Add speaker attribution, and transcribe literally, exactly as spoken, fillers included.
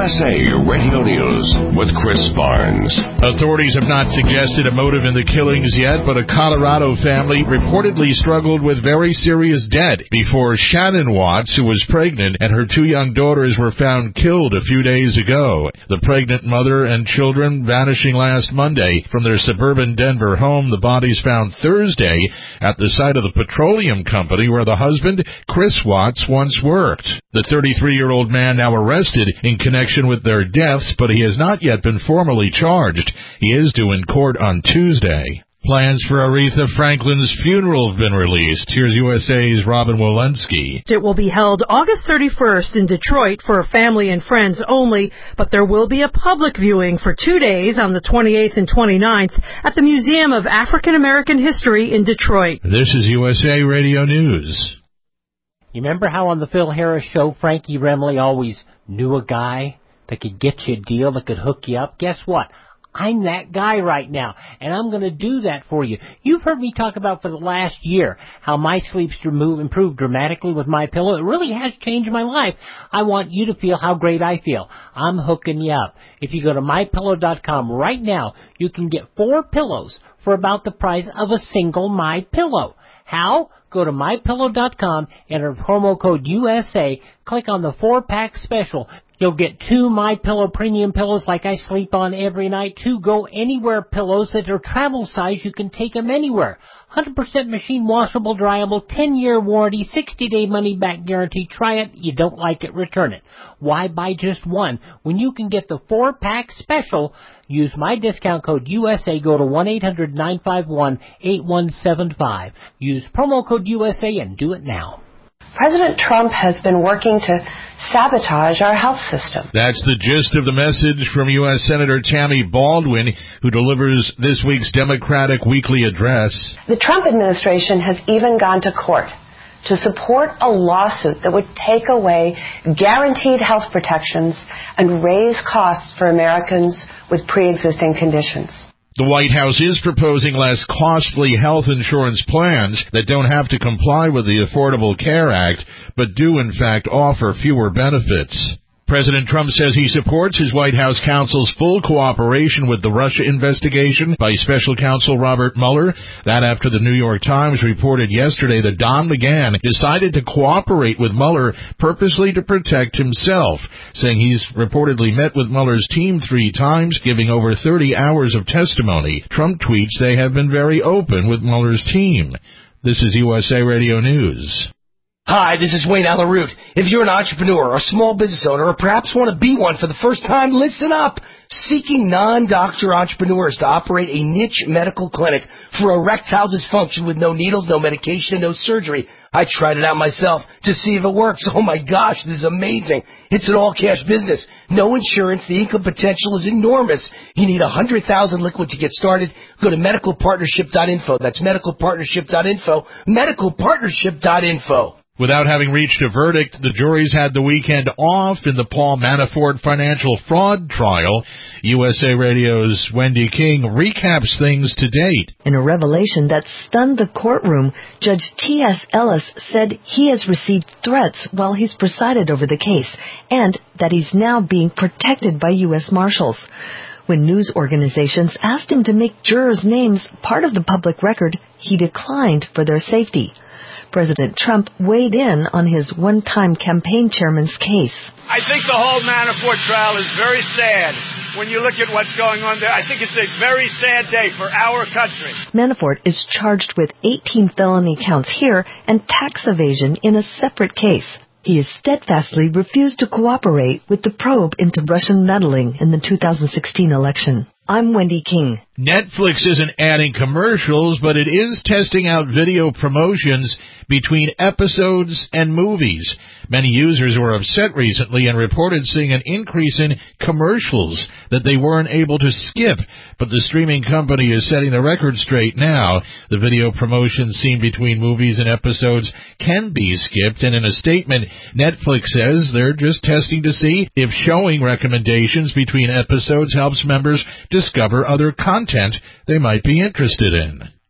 Speaker 1: S A Radio News with Chris Barnes.
Speaker 2: Authorities have not suggested a motive in the killings yet, but a Colorado family reportedly struggled with very serious debt before Shannon Watts, who was pregnant, and her two young daughters were found killed a few days ago. The pregnant mother and children vanishing last Monday from their suburban Denver home. The bodies found Thursday at the site of the petroleum company where the husband, Chris Watts, once worked. The thirty-three-year-old man now arrested in connection with their deaths, but he has not yet been formally charged. He is due in court on Tuesday. Plans for Aretha Franklin's funeral have been released. Here's U S A's Robin Walensky.
Speaker 3: It will be held August thirty-first in Detroit for family and friends only, but there will be a public viewing for two days on the twenty-eighth and twenty-ninth at the Museum of African American History in Detroit.
Speaker 2: This is U S A Radio News.
Speaker 4: You remember how on the Phil Harris show, Frankie Remley always knew a guy that could get you a deal, that could hook you up? Guess what? I'm that guy right now, and I'm going to do that for you. You've heard me talk about for the last year how my sleep's improved dramatically with MyPillow. It really has changed my life. I want you to feel how great I feel. I'm hooking you up. If you go to my pillow dot com right now, you can get four pillows for about the price of a single MyPillow. How? Go to my pillow dot com, enter promo code U S A, click on the four-pack special. You'll get two MyPillow premium pillows like I sleep on every night, two Go Anywhere pillows that are travel size. You can take them anywhere. one hundred percent machine washable, dryable, ten-year warranty, sixty-day money-back guarantee. Try it. You don't like it, return it. Why buy just one when you can get the four-pack special? Use my discount code U S A. Go to one eight hundred nine five one eight one seven five. Use promo code U S A and do it now.
Speaker 5: President Trump has been working to sabotage our health system.
Speaker 2: That's the gist of the message from U S Senator Tammy Baldwin, who delivers this week's Democratic Weekly Address.
Speaker 5: The Trump administration has even gone to court to support a lawsuit that would take away guaranteed health protections and raise costs for Americans with pre-existing conditions.
Speaker 2: The White House is proposing less costly health insurance plans that don't have to comply with the Affordable Care Act, but do in fact offer fewer benefits. President Trump says he supports his White House counsel's full cooperation with the Russia investigation by Special Counsel Robert Mueller. That after the New York Times reported yesterday that Don McGahn decided to cooperate with Mueller purposely to protect himself, saying he's reportedly met with Mueller's team three times, giving over thirty hours of testimony. Trump tweets they have been very open with Mueller's team. This is U S A Radio News.
Speaker 6: Hi, this is Wayne Alaroot. If you're an entrepreneur or a small business owner or perhaps want to be one for the first time, listen up. Seeking non-doctor entrepreneurs to operate a niche medical clinic for erectile dysfunction with no needles, no medication, and no surgery. I tried it out myself to see if it works. Oh my gosh, this is amazing. It's an all-cash business. No insurance. The income potential is enormous. You need one hundred thousand dollars liquid to get started. Go to medical partnership dot info. That's medical partnership dot info. medical partnership dot info.
Speaker 2: Without having reached a verdict, the juries had the weekend off in the Paul Manafort financial fraud trial. U S A Radio's Wendy King recaps things to date.
Speaker 7: In a revelation that stunned the courtroom, Judge T S Ellis said he has received threats while he's presided over the case, and that he's now being protected by U S Marshals. When news organizations asked him to make jurors' names part of the public record, he declined for their safety. President Trump weighed in on his one-time campaign chairman's case.
Speaker 8: I think the whole Manafort trial is very sad. When you look at what's going on there, I think it's a very sad day for our country.
Speaker 7: Manafort is charged with eighteen felony counts here and tax evasion in a separate case. He has steadfastly refused to cooperate with the probe into Russian meddling in the two thousand sixteen election. I'm Wendy King.
Speaker 2: Netflix isn't adding commercials, but it is testing out video promotions between episodes and movies. Many users were upset recently and reported seeing an increase in commercials that they weren't able to skip. But the streaming company is setting the record straight now. The video promotions seen between movies and episodes can be skipped, and in a statement, Netflix says they're just testing to see if showing recommendations between episodes helps members discover other content they might be interested in.